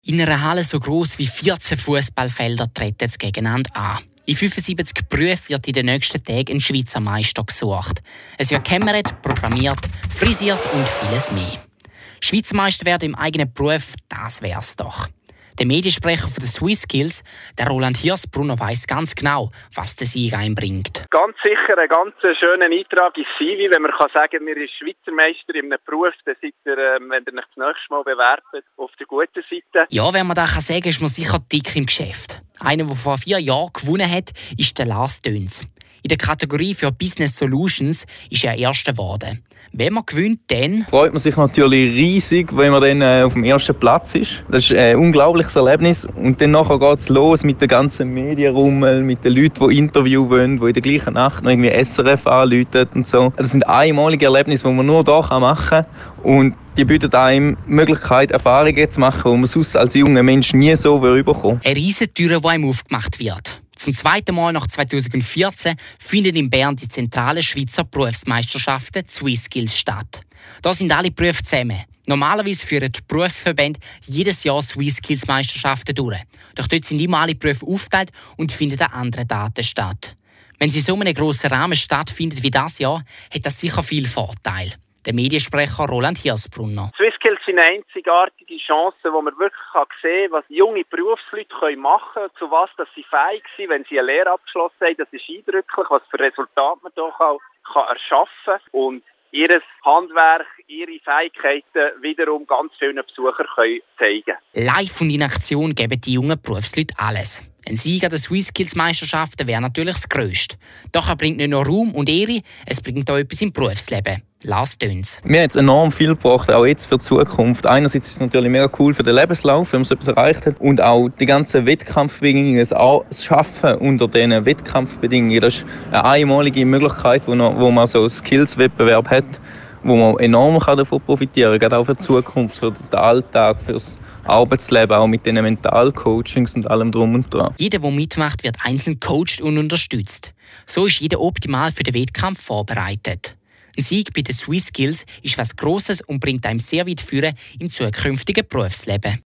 In einer Halle so gross wie 14 Fußballfelder treten sie gegeneinander an. In 75 Berufen wird in den nächsten Tagen ein Schweizer Meister gesucht. Es wird gekämmert, programmiert, frisiert und vieles mehr. Schweizer Meister werden im eigenen Beruf, das wär's doch. Der Mediensprecher von den SwissSkills, der Roland Hirsbrunner, weiss ganz genau, was der Sieg einbringt. Ganz sicher ein ganz schöner Eintrag ins CV, wenn man sagen kann, man ist Schweizer Meister in einem Beruf, dann seid ihr, wenn ihr euch das nächste Mal bewerbt, auf der guten Seite. Ja, wenn man das sagen kann, ist man sicher dick im Geschäft. Einer, der vor 4 Jahren gewonnen hat, ist der Lars Döns. In der Kategorie für Business Solutions ist er Erster geworden. Wenn man gewinnt, dann freut man sich natürlich riesig, wenn man dann auf dem ersten Platz ist. Das ist ein unglaubliches Erlebnis. Und dann geht es los mit den ganzen Medienrummel, mit den Leuten, die Interview wollen, die in der gleichen Nacht noch irgendwie SRF anrufen und so. Das sind einmalige Erlebnisse, die man nur hier machen kann. Und die bieten einem die Möglichkeit, Erfahrungen zu machen, die man sonst als junger Mensch nie so bekommen. Eine Riesentüre, die einem aufgemacht wird. Zum zweiten Mal nach 2014 finden in Bern die zentralen Schweizer Berufsmeisterschaften SwissSkills statt. Da sind alle Berufe zusammen. Normalerweise führen die Berufsverbände jedes Jahr SwissSkills-Meisterschaften durch. Doch dort sind immer alle Berufe aufgeteilt und finden an anderen Daten statt. Wenn sie in so einem grossen Rahmen stattfindet wie das Jahr, hat das sicher viel Vorteil. Der Mediensprecher Roland Hirsbrunner. SwissSkills sind eine einzigartige Chance, wo man wirklich sehen kann, was junge Berufsleute machen können, zu was dass sie fähig sind, wenn sie eine Lehre abgeschlossen haben. Das ist eindrücklich, was für Resultate man doch auch erschaffen kann. Und ihr Handwerk, ihre Fähigkeiten wiederum ganz vielen Besuchern zeigen können. Live und in Aktion geben die jungen Berufsleute alles. Ein Sieg an den SwissSkills-Meisterschaften wäre natürlich das Grösste. Doch er bringt nicht nur Ruhm und Ehre, es bringt auch etwas im Berufsleben. Lars Döns. Mir hat es enorm viel gebracht, auch jetzt für die Zukunft. Einerseits ist es natürlich mega cool für den Lebenslauf, wenn man so etwas erreicht hat. Und auch die ganzen Wettkampfbedingungen, das Schaffen unter diesen Wettkampfbedingungen. Das ist eine einmalige Möglichkeit, wo man so einen Skills-Wettbewerb hat, wo man enorm davon profitieren kann, gerade auch für die Zukunft, für den Alltag, für das Arbeitsleben, auch mit den Mentalcoachings und allem drum und dran. Jeder, der mitmacht, wird einzeln gecoacht und unterstützt. So ist jeder optimal für den Wettkampf vorbereitet. Ein Sieg bei den SwissSkills ist was Grosses und bringt einem sehr weit führen im zukünftigen Berufsleben.